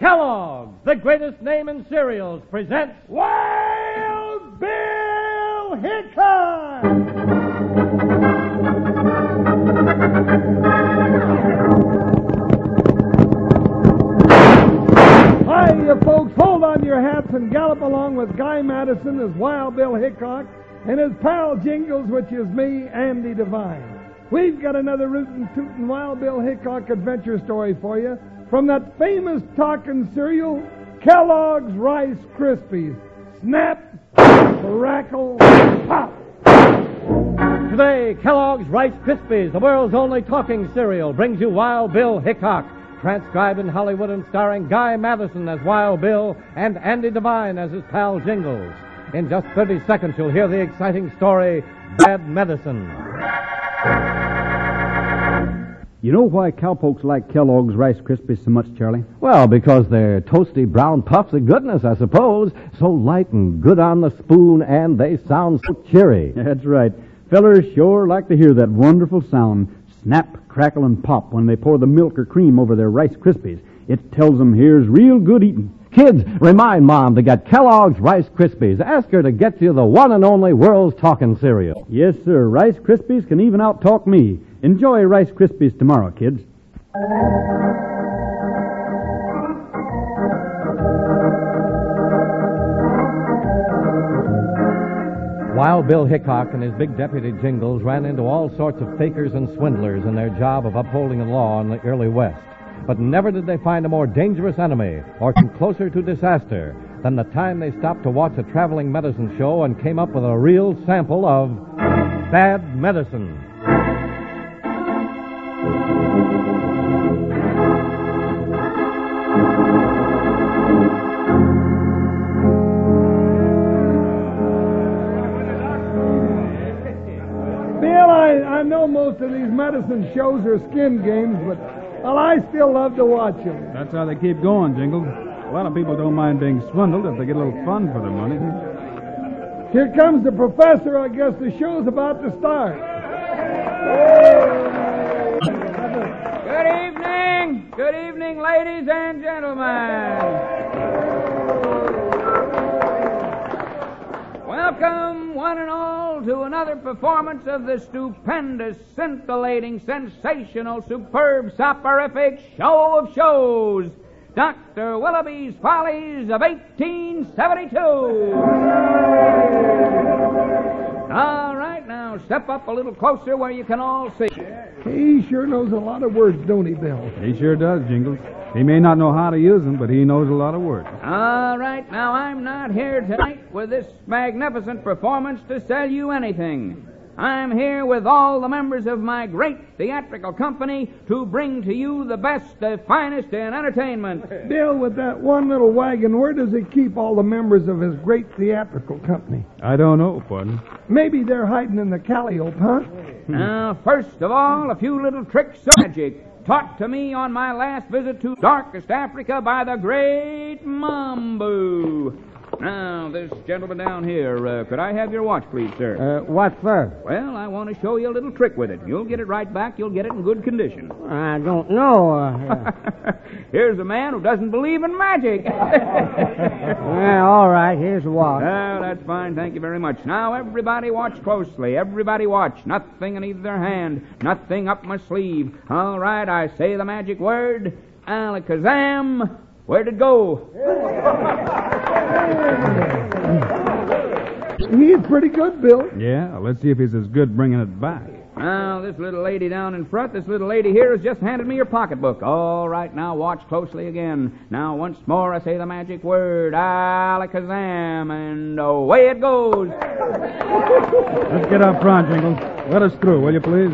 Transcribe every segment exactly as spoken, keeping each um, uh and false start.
Kellogg's, the greatest name in cereals, presents Wild Bill Hickok! Hi, you folks. Hold on your hats and gallop along with Guy Madison as Wild Bill Hickok and his pal Jingles, which is me, Andy Devine. We've got another rootin' tootin' Wild Bill Hickok adventure story for you from that famous talking cereal, Kellogg's Rice Krispies. Snap, crackle, pop. Today, Kellogg's Rice Krispies, the world's only talking cereal, brings you Wild Bill Hickok, transcribed in Hollywood and starring Guy Madison as Wild Bill and Andy Devine as his pal Jingles. In just thirty seconds, you'll hear the exciting story, Bad Medicine. You know why cowpokes like Kellogg's Rice Krispies so much, Charlie? Well, because they're toasty brown puffs of goodness, I suppose. So light and good on the spoon, and they sound so cheery. That's right. Fellers sure like to hear that wonderful sound, snap, crackle, and pop, when they pour the milk or cream over their Rice Krispies. It tells them here's real good eating. Kids, remind Mom to get Kellogg's Rice Krispies. Ask her to get you the one and only world's talking cereal. Yes, sir. Rice Krispies can even out-talk me. Enjoy Rice Krispies tomorrow, kids. Wild Bill Hickok and his big deputy Jingles ran into all sorts of fakers and swindlers in their job of upholding the law in the early West. But never did they find a more dangerous enemy or come closer to disaster than the time they stopped to watch a traveling medicine show and came up with a real sample of Bad Medicine. Bill, I, I know most of these medicine shows are skin games, but well, I still love to watch them. That's how they keep going, Jingles. A lot of people don't mind being swindled if they get a little fun for their money. Here comes the professor. I guess the show's about to start. Good evening. Good evening, ladies and gentlemen. Welcome, one and all, to another performance of the stupendous, scintillating, sensational, superb, soporific show of shows, Doctor Willoughby's Follies of eighteen seventy-two. All right, now step up a little closer where you can all see. He sure knows a lot of words, don't he, Bill? He sure does, Jingles. He may not know how to use them, but he knows a lot of words. All right, now I'm not here tonight with this magnificent performance to sell you anything. I'm here with all the members of my great theatrical company to bring to you the best, the finest in entertainment. Bill, with that one little wagon, where does he keep all the members of his great theatrical company? I don't know, partner. Maybe they're hiding in the calliope, huh? Now, first of all, a few little tricks of magic taught to me on my last visit to darkest Africa by the great Mambu. Now, this gentleman down here, uh, could I have your watch, please, sir? Uh, what for? Well, I want to show you a little trick with it. You'll get it right back. You'll get it in good condition. I don't know. Uh, Here's a man who doesn't believe in magic. well, all right, here's the watch. Well, that's fine. Thank you very much. Now, everybody watch closely. Everybody watch. Nothing in either hand. Nothing up my sleeve. All right, I say the magic word. Alakazam. Where'd it go? He's pretty good, Bill. Yeah, let's see if he's as good bringing it back. Now, this little lady down in front, this little lady here has just handed me her pocketbook. All right, now watch closely again. Now, once more, I say the magic word, Alakazam, and away it goes. Let's get up front, Jingles. Let us through, will you, please?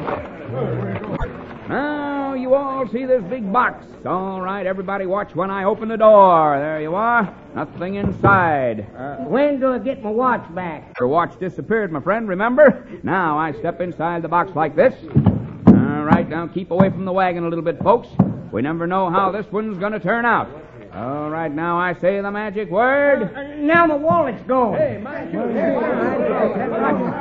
Now, you all see this big box. All right, everybody watch when I open the door. There you are. Nothing inside. Uh, when do I get my watch back? Your watch disappeared, my friend, remember? Now, I step inside the box like this. All right, now keep away from the wagon a little bit, folks. We never know how this one's going to turn out. All right, now I say the magic word. Uh, now my wallet's gone. Hey, my shoes.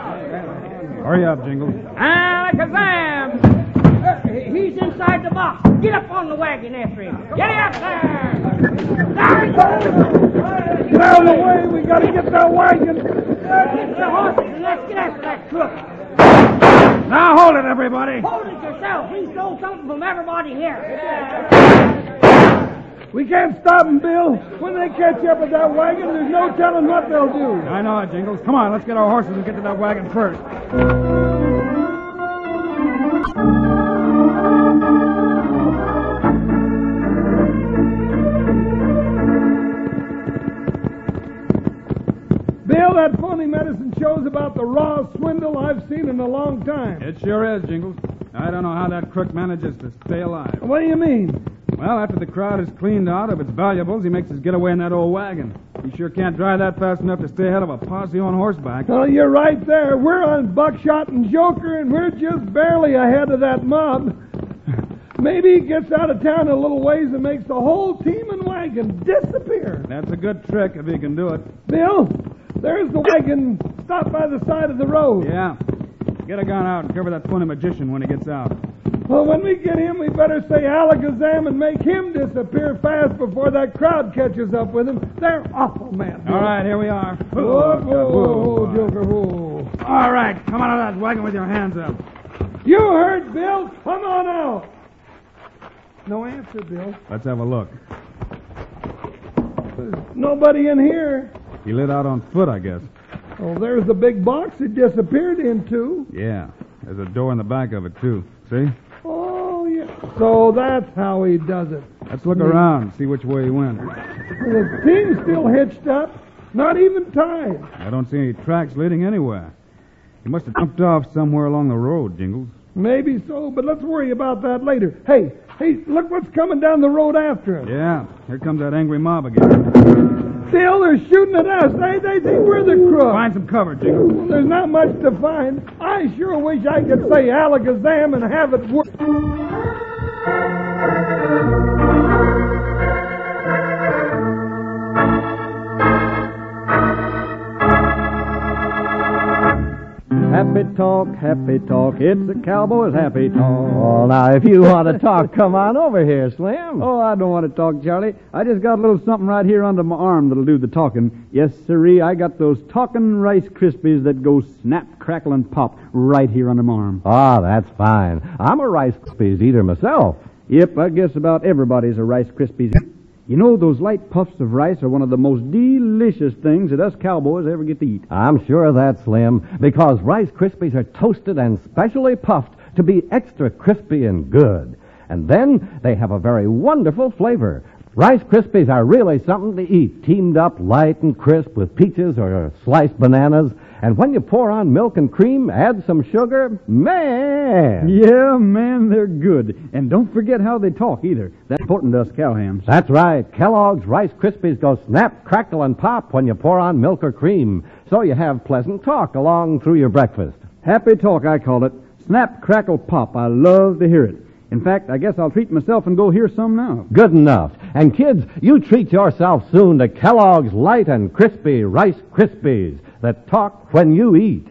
Hurry up, Jingles. Alakazam! Uh, he's inside the box. Get up on the wagon after him. Get up there! Get out of the way. We got to get that wagon. Get the horses and let's get after that crook. Now hold it, everybody. Hold it yourself. We stole something from everybody here. We can't stop them, Bill. When they catch up with that wagon, there's no telling what they'll do. I know it, Jingles. Come on, let's get our horses and get to that wagon first. Bill, that phony medicine show's about the rawest swindle I've seen in a long time. It sure is, Jingles. I don't know how that crook manages to stay alive. What do you mean? Well, after the crowd is cleaned out of its valuables, he makes his getaway in that old wagon. He sure can't drive that fast enough to stay ahead of a posse on horseback. Oh, you're right there. We're on Buckshot and Joker, and we're just barely ahead of that mob. Maybe he gets out of town a little ways and makes the whole team and wagon disappear. That's a good trick if he can do it. Bill, there's the wagon stopped by the side of the road. Yeah. Get a gun out and cover that phony magician when he gets out. Well, when we get him, we better say Alakazam and make him disappear fast before that crowd catches up with him. They're awful, man. All right, here we are. Whoa, whoa, whoa, Joker, whoa. All right, come out of that wagon with your hands up. You heard, Bill. Come on out. No answer, Bill. Let's have a look. There's nobody in here. He lit out on foot, I guess. Oh, there's the big box he disappeared into. Yeah, there's a door in the back of it, too. See? Oh, yeah. So that's how he does it. Let's look around and see which way he went. The team's still hitched up, not even tied. I don't see any tracks leading anywhere. He must have jumped off somewhere along the road, Jingles. Maybe so, but let's worry about that later. Hey, hey, look what's coming down the road after us. Yeah, here comes that angry mob again. Still, they're shooting at us. They, they think we're the crooks. Find some cover, Jingles. Well, there's not much to find. I sure wish I could say Alakazam and have it work. Happy talk, happy talk. It's the cowboy's happy talk. Oh, now, if you want to talk, come on over here, Slim. Oh, I don't want to talk, Charlie. I just got a little something right here under my arm that'll do the talking. Yes, sirree, I got those talking Rice Krispies that go snap, crackle, and pop right here under my arm. Ah, that's fine. I'm a Rice Krispies eater myself. Yep, I guess about everybody's a Rice Krispies. You know, those light puffs of rice are one of the most delicious things that us cowboys ever get to eat. I'm sure of that, Slim, because Rice Krispies are toasted and specially puffed to be extra crispy and good. And then they have a very wonderful flavor. Rice Krispies are really something to eat, teamed up light and crisp with peaches or sliced bananas. And when you pour on milk and cream, add some sugar, man! Yeah, man, they're good. And don't forget how they talk, either. That's important to us cowhams. That's right. Kellogg's Rice Krispies go snap, crackle, and pop when you pour on milk or cream. So you have pleasant talk along through your breakfast. Happy talk, I call it. Snap, crackle, pop. I love to hear it. In fact, I guess I'll treat myself and go hear some now. Good enough. And kids, you treat yourself soon to Kellogg's light and crispy Rice Krispies that talk when you eat.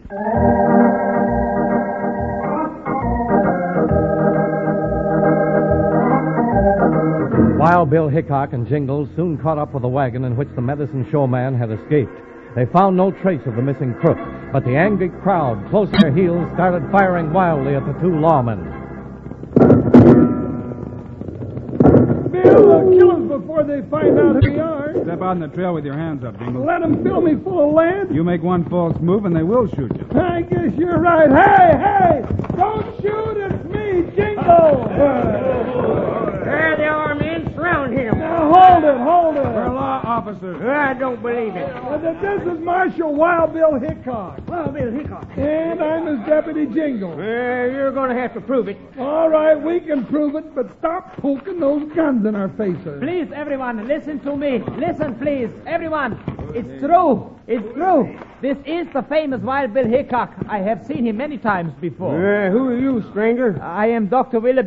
Wild Bill Hickok and Jingles soon caught up with the wagon in which the medicine show man had escaped. They found no trace of the missing crook, but the angry crowd, close at their heels, started firing wildly at the two lawmen. Bill, they'll kill us before they find out who we are. Step out in the trail with your hands up, Jingles. Let them fill me full of lead. You make one false move and they will shoot you. I guess you're right. Hey, hey! Don't shoot! It's me, Jingle! There they are, men. Surround him. Now, hold it, hold it. We're law officers. I don't believe it. Uh, This is Marshal Wild Bill Hickok. Well, Bill Hickok. And I'm his deputy, Jingle. Uh, you're going to have to prove it. All right, we can prove it, but stop poking those guns in our faces. Please, everyone, listen to me. Listen, please. Everyone, it's true. It's true. This is the famous Wild Bill Hickok. I have seen him many times before. Uh, who are you, stranger? I am Doctor Willoughby.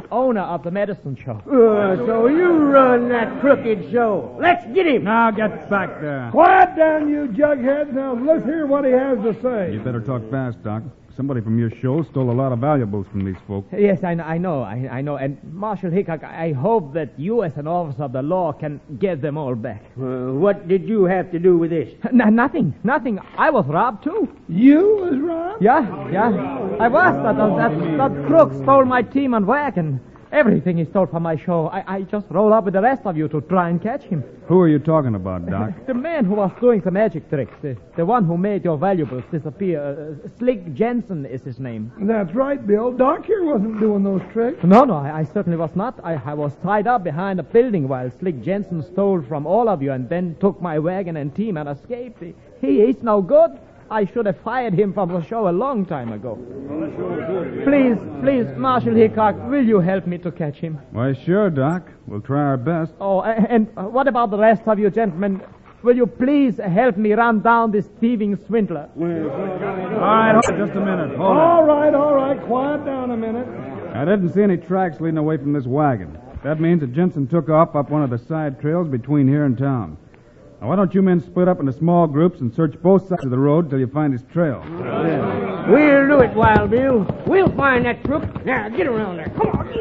owner of the medicine show. Uh, so you run that crooked show. Let's get him. Now get back there. Quiet down, you jugheads. Now let's hear what he has to say. You better talk fast, Doc. Somebody from your show stole a lot of valuables from these folks. Yes, I, I know, I, I know. And Marshal Hickok, I hope that you as an officer of the law can get them all back. Uh, what did you have to do with this? N- nothing, nothing. I was robbed, too. You was robbed? Yeah, yeah. I was. That, that, that crook stole my team and wagon. Everything he stole from my show. I, I just roll up with the rest of you to try and catch him. Who are you talking about, Doc? The man who was doing the magic tricks. The, the one who made your valuables disappear. Uh, Slick Jensen is his name. That's right, Bill. Doc here wasn't doing those tricks. No, no, I, I certainly was not. I, I was tied up behind a building while Slick Jensen stole from all of you and then took my wagon and team and escaped. He, he is no good. I should have fired him from the show a long time ago. Please, please, Marshal Hickok, will you help me to catch him? Why, sure, Doc. We'll try our best. Oh, and what about the rest of you gentlemen? Will you please help me run down this thieving swindler? All right, hold it just a minute. Hold All it. right, all right. Quiet down a minute. I didn't see any tracks leading away from this wagon. That means that Jensen took off up one of the side trails between here and town. Now, why don't you men split up into small groups and search both sides of the road till you find his trail? Yeah. We'll do it, Wild Bill. We'll find that crook. Now, get around there. Come on,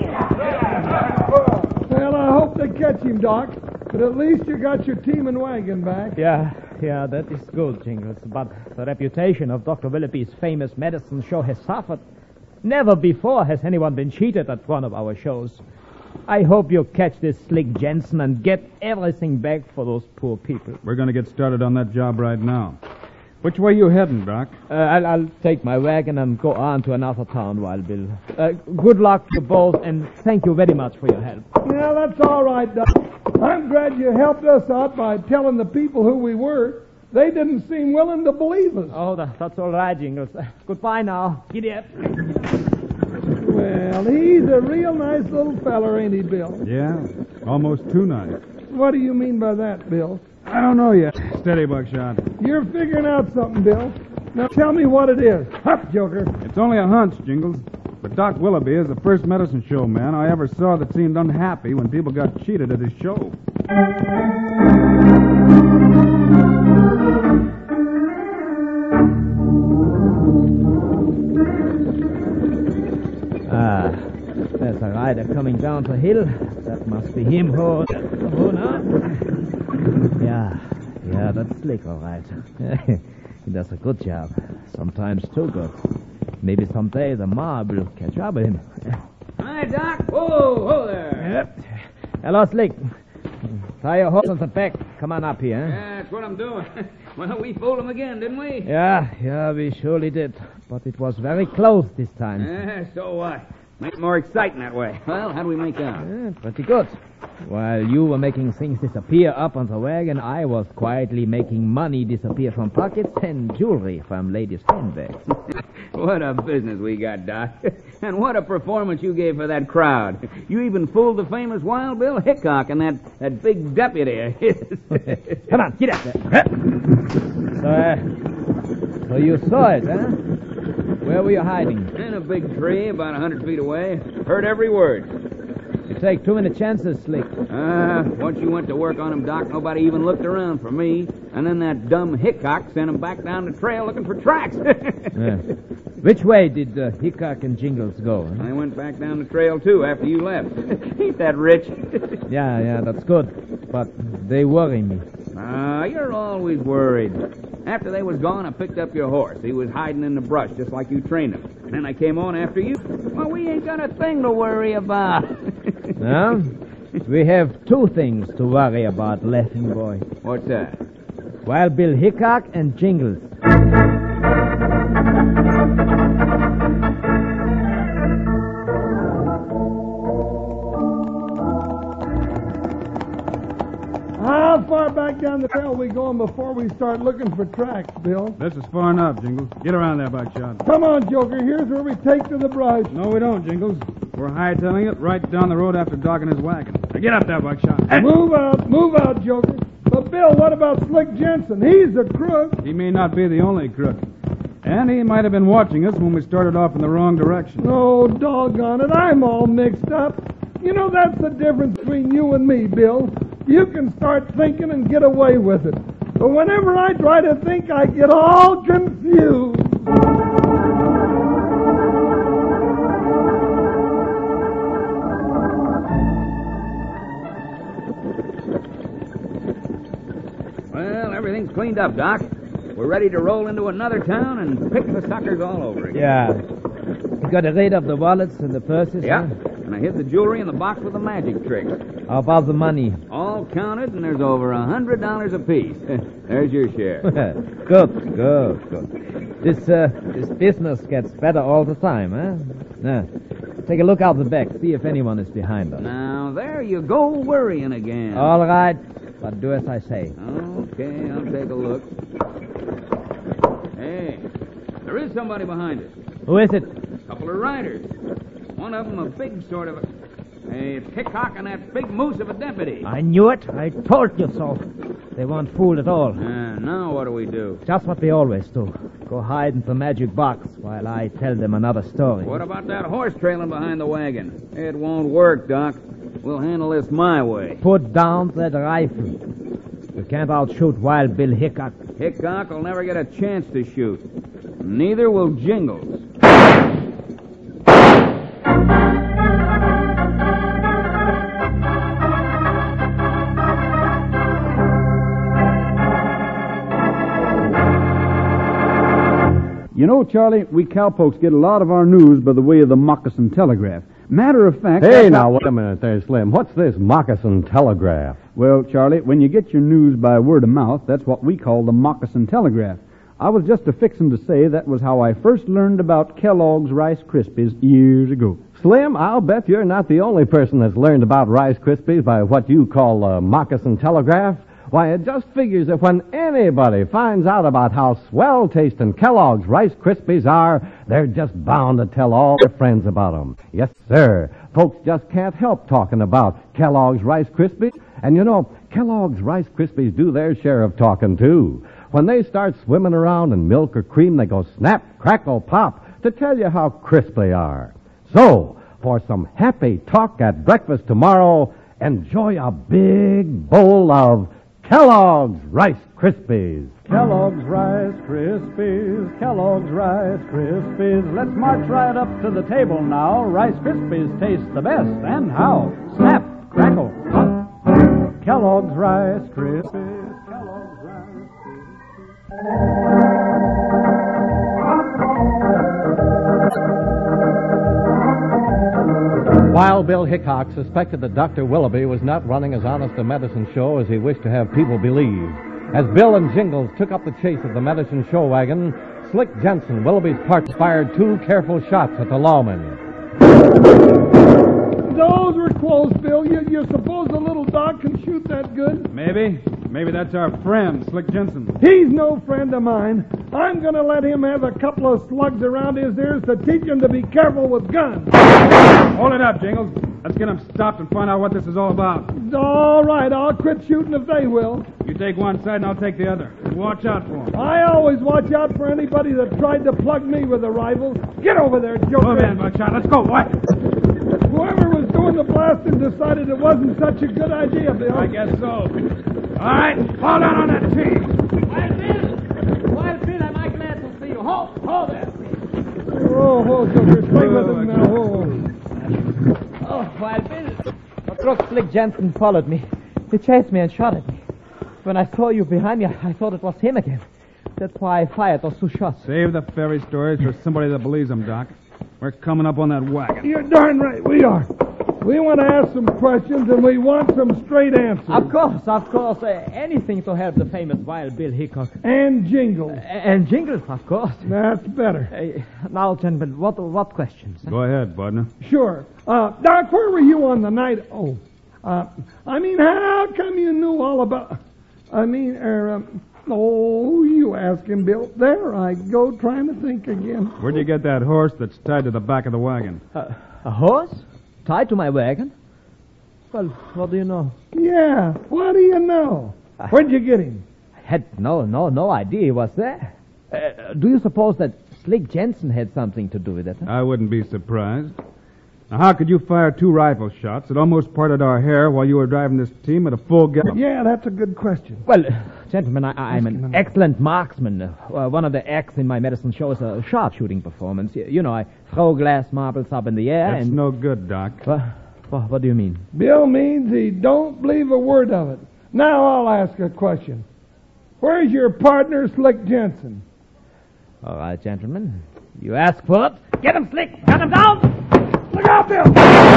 get. Well, I hope they catch him, Doc. But at least you got your team and wagon back. Yeah, yeah, that is good, Jingles. But the reputation of Doctor Willoughby's famous medicine show has suffered. Never before has anyone been cheated at one of our shows. I hope you catch this Slick Jensen and get everything back for those poor people. We're going to get started on that job right now. Which way you heading, Doc? Uh, I'll, I'll take my wagon and go on to another town, Wild Bill. Uh, good luck to both, and thank you very much for your help. Yeah, that's all right, Doc. I'm glad you helped us out by telling the people who we were. They didn't seem willing to believe us. Oh, that, that's all right, Jingles. Uh, goodbye now. Giddy up. Well, he's a real nice little feller, ain't he, Bill? Yeah, almost too nice. What do you mean by that, Bill? I don't know yet. Steady, Buckshot. You're figuring out something, Bill. Now tell me what it is. Hup, Joker. It's only a hunch, Jingles. But Doc Willoughby is the first medicine show man I ever saw that seemed unhappy when people got cheated at his show. Ah, there's a rider coming down the hill. That must be him who... Who now? Yeah, yeah, that's Slick, all right. He does a good job. Sometimes too good. Maybe someday the mob will catch up with him. Hi, Doc. Whoa, whoa there. Yep. Hello, Slick. Tie your horse on the back. Come on up here. Yeah, that's what I'm doing. Well, we fooled him again, didn't we? Yeah, yeah, we surely did. But it was very close this time. Yeah, so what? Make it more exciting that way. Well, how do we make out? Yeah, pretty good. While you were making things disappear up on the wagon, I was quietly making money disappear from pockets and jewelry from ladies' handbags. What a business we got, Doc. And what a performance you gave for that crowd. You even fooled the famous Wild Bill Hickok and that, that big deputy of his. Come on, get up there. So, uh, so you saw it, huh? Where were you hiding? In a big tree about a hundred feet away. Heard every word. You take too many chances, Slick. Ah, uh, once you went to work on him, Doc, nobody even looked around for me. And then that dumb Hickok sent him back down the trail looking for tracks. Yeah. Which way did uh, Hickok and Jingles go? Huh? I went back down the trail, too, after you left. Ain't that rich? Yeah, yeah, that's good. But they worry me. Ah, uh, you're always worried. After they was gone, I picked up your horse. He was hiding in the brush, just like you trained him. And then I came on after you. Well, we ain't got a thing to worry about. No? We have two things to worry about, Laughing Boy. What's that? Wild Bill Hickok and Jingles. How far back down the trail are we going before we start looking for tracks, Bill? This is far enough, Jingles. Get around there, Buckshot. Come on, Joker. Here's where we take to the brush. No, we don't, Jingles. We're hightailing it right down the road after Doc and his wagon. Now get up there, Buckshot. Move out. Move out, Joker. But, Bill, what about Slick Jensen? He's a crook. He may not be the only crook. And he might have been watching us when we started off in the wrong direction. Oh, doggone it, I'm all mixed up. You know, that's the difference between you and me, Bill. You can start thinking and get away with it. But whenever I try to think, I get all confused. Well, everything's cleaned up, Doc. We're ready to roll into another town and pick the suckers all over again. Yeah. You got rid of the wallets and the purses? Yeah. Huh? And I hid the jewelry in the box with the magic tricks. How about the money? All counted, and there's over a hundred dollars apiece. There's your share. Good, good, good. This, uh, this business gets better all the time, huh? Now, take a look out the back. See if anyone is behind us. Now, there you go worrying again. All right, but do as I say. Okay, I'll take a look. Hey, there is somebody behind us. Who is it? A couple of riders. One of them a big sort of a... Hey, it's Hickok and that big moose of a deputy. I knew it. I told you so. They weren't fooled at all. Uh, now what do we do? Just what we always do. Go hide in the magic box while I tell them another story. What about that horse trailing behind the wagon? It won't work, Doc. We'll handle this my way. Put down that rifle. You can't outshoot Wild Bill Hickok. Hickok will never get a chance to shoot. Neither will Jingles. You know, Charlie, we cowpokes get a lot of our news by the way of the moccasin telegraph. Matter of fact... Hey, now, wait a minute there, Slim. What's this moccasin telegraph? Well, Charlie, when you get your news by word of mouth, that's what we call the moccasin telegraph. I was just a-fixin' to say that was how I first learned about Kellogg's Rice Krispies years ago. Slim, I'll bet you're not the only person that's learned about Rice Krispies by what you call a moccasin telegraph. Why, it just figures that when anybody finds out about how swell-tasting Kellogg's Rice Krispies are, they're just bound to tell all their friends about them. Yes, sir. Folks just can't help talking about Kellogg's Rice Krispies. And you know, Kellogg's Rice Krispies do their share of talking, too. When they start swimming around in milk or cream, they go snap, crackle, pop to tell you how crisp they are. So, for some happy talk at breakfast tomorrow, enjoy a big bowl of Kellogg's Rice Krispies. Kellogg's Rice Krispies, Kellogg's Rice Krispies. Let's march right up to the table now. Rice Krispies taste the best. And how? Snap, crackle, pop. Kellogg's Rice Krispies, Kellogg's Rice Krispies. Wild Bill Hickok suspected that Doctor Willoughby was not running as honest a medicine show as he wished to have people believe. As Bill and Jingles took up the chase of the medicine show wagon, Slick Jensen, Willoughby's partner, fired two careful shots at the lawman. Those were close, Bill. You, you suppose the little dog can shoot that good? Maybe. Maybe that's our friend, Slick Jensen. He's no friend of mine. I'm going to let him have a couple of slugs around his ears to teach him to be careful with guns. Hold it up, Jingles. Let's get him stopped and find out what this is all about. All right, I'll quit shooting if they will. You take one side and I'll take the other. Watch out for him. I always watch out for anybody that tried to plug me with a rifle. Get over there, Joker. Move in, Buckshot. Let's go. What? Whoever was doing the blasting decided it wasn't such a good idea, Bill. I guess so. All right, fall down on that tree. Wild Bill! Wild Bill, am I glad to see you. Hold, hold there. Oh, oh, Joker, stay with him now. Oh. Oh, Wild Bill. The crook Slick Jensen followed me. He chased me and shot at me. When I saw you behind me, I thought it was him again. That's why I fired those two shots. Save the fairy stories for somebody that believes them, Doc. We're coming up on that wagon. You're darn right, we are. We want to ask some questions, and we want some straight answers. Of course, of course. Uh, anything to help the famous Wild Bill Hickok. And Jingles. Uh, and Jingles, of course. That's better. Uh, now, gentlemen, what what questions? Go ahead, partner. Sure. Uh, Doc, where were you on the night? Oh, uh, I mean, how come you knew all about... I mean, er, um, oh, you ask him, Bill. There I go, trying to think again. Where'd you get that horse that's tied to the back of the wagon? Uh, a horse? Tied to my wagon? Well, what do you know? Yeah, what do you know? Where'd you get him? I had no, no, no idea he was there. Uh, do you suppose that Slick Jensen had something to do with it. Huh? I wouldn't be surprised. Now, how could you fire two rifle shots that almost parted our hair while you were driving this team at a full gallop? Yeah, that's a good question. Well, uh, gentlemen, I, I'm an excellent marksman. Uh, one of the acts in my medicine show is a sharpshooting performance. You, you know, I throw glass marbles up in the air That's and... no good, Doc. Uh, what, what do you mean? Bill means he don't believe a word of it. Now I'll ask a question. Where's your partner, Slick Jensen? All right, gentlemen. You ask for it. Get him, Slick! Cut him down! Look out, Bill!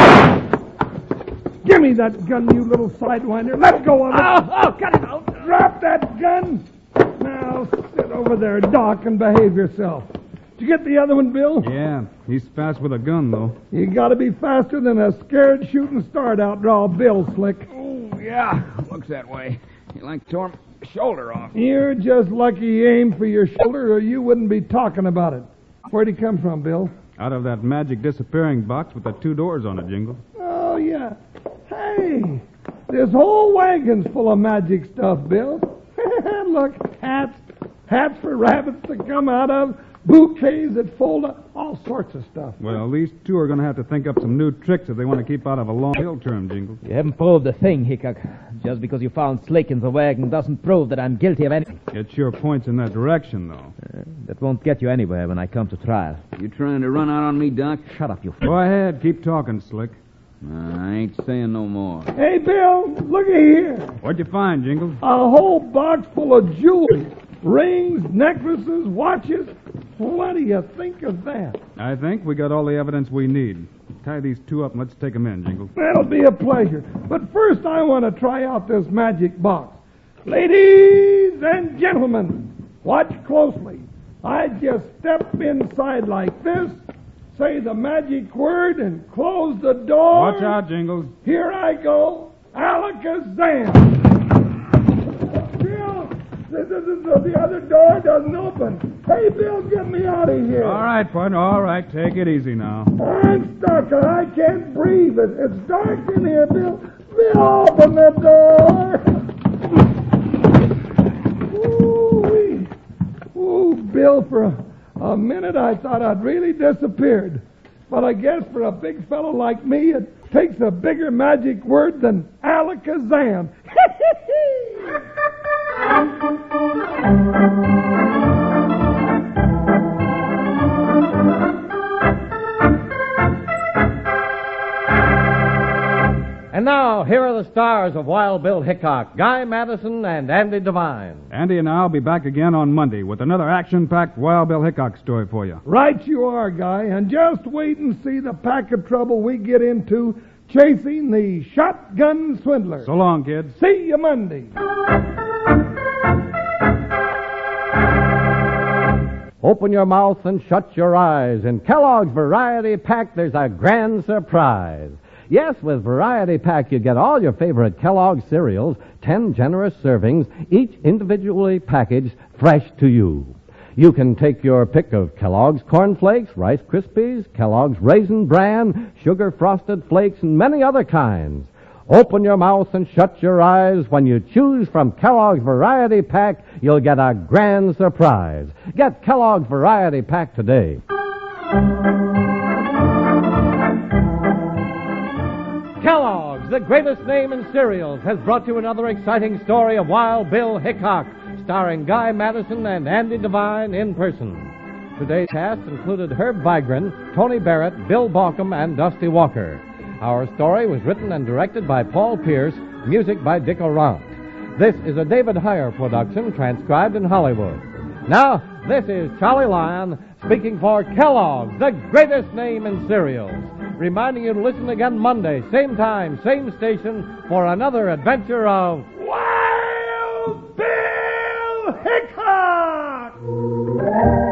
Give me that gun, you little sidewinder. Let go of it. Oh, oh, cut it out! Drop that gun. Now sit over there, Doc, and behave yourself. Did you get the other one, Bill? Yeah, he's fast with a gun, though. You gotta be faster than a scared shooting start out draw Bill, Slick. Oh, yeah. Looks that way. He like tore my shoulder off. You're just lucky you aimed for your shoulder, or you wouldn't be talking about it. Where'd he come from, Bill? Out of that magic disappearing box with the two doors on it, Jingle. Oh, yeah. Hey, this whole wagon's full of magic stuff, Bill. Look, hats, hats for rabbits to come out of, bouquets that fold up, all sorts of stuff. Well, these two are going to have to think up some new tricks if they want to keep out of a long hill term, Jingle. You haven't proved a thing, Hickok. Just because you found Slick in the wagon doesn't prove that I'm guilty of anything. It sure points in that direction, though. Uh, that won't get you anywhere when I come to trial. You trying to run out on me, Doc? Shut up, you... F- Go ahead, keep talking, Slick. I ain't saying no more. Hey, Bill, look at here. What'd you find, Jingle? A whole box full of jewelry. Rings, necklaces, watches. What do you think of that? I think we got all the evidence we need. Tie these two up and let's take them in, Jingle. That'll be a pleasure. But first I want to try out this magic box. Ladies and gentlemen, watch closely. I just step inside like this, say the magic word, and close the door. Watch out, Jingles. Here I go. Alakazam. Bill, the, the, the, the other door doesn't open. Hey, Bill, get me out of here. All right, partner. All right. Take it easy now. I'm stuck. I can't breathe. It, it's dark in here, Bill. Bill, open the door. Ooh-wee. Ooh, Bill, for a, a minute I thought I'd really disappeared. But I guess for a big fellow like me, it takes a bigger magic word than Alakazam. And now, here are the stars of Wild Bill Hickok, Guy Madison and Andy Devine. Andy and I'll be back again on Monday with another action-packed Wild Bill Hickok story for you. Right you are, Guy. And just wait and see the pack of trouble we get into chasing the shotgun swindler. So long, kids. See you Monday. Open your mouth and shut your eyes. In Kellogg's Variety Pack, there's a grand surprise. Yes, with Variety Pack, you get all your favorite Kellogg cereals, ten generous servings, each individually packaged, fresh to you. You can take your pick of Kellogg's Corn Flakes, Rice Krispies, Kellogg's Raisin Bran, Sugar Frosted Flakes, and many other kinds. Open your mouth and shut your eyes. When you choose from Kellogg's Variety Pack, you'll get a grand surprise. Get Kellogg's Variety Pack today. Kellogg's, the greatest name in cereals, has brought you another exciting story of Wild Bill Hickok, starring Guy Madison and Andy Devine in person. Today's cast included Herb Vigran, Tony Barrett, Bill Balcom, and Dusty Walker. Our story was written and directed by Paul Pierce, music by Dick Orant. This is a David Heyer production, transcribed in Hollywood. Now, this is Charlie Lyon speaking for Kellogg's, the greatest name in cereals, reminding you to listen again Monday, same time, same station, for another adventure of Wild Bill Hickok!